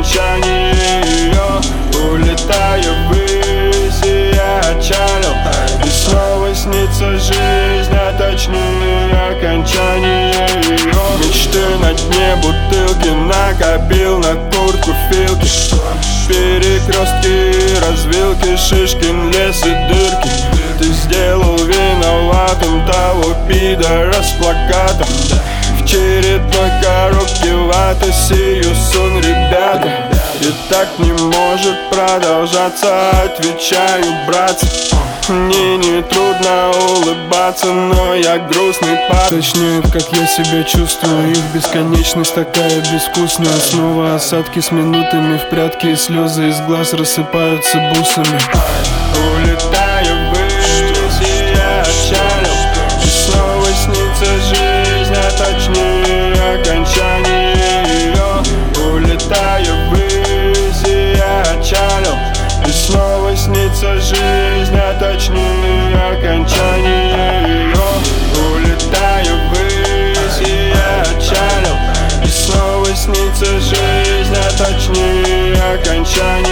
окончании ее. Улетаю ввысь, и я отчалил, и снова снится жизнь, а точнее окончание ее. Мечты на дне бутылки, накопил на куртку филки, перекрестки, развилки, Шишкин лес и дырки. Ты сделал виноватым того пидора с плакатом. В очередной коробке ваты сию сун, ребята. И так не может продолжаться, отвечаю, братцы. Мне не трудно улыбаться, но я грустный пап. Точнее, как я себя чувствую, их бесконечность такая безвкусная. Снова осадки с минутами в прятки, и слезы из глаз рассыпаются бусами. Улетаю ввысь, и я отчалил, и снова снится жизнь, а точнее окончание ее. Улетаю ввысь, и я отчалил, и снова снится жизнь, а точнее окончание ее. Улетаю ввысь, и я отчалил, и снова снится жизнь, а точнее окончание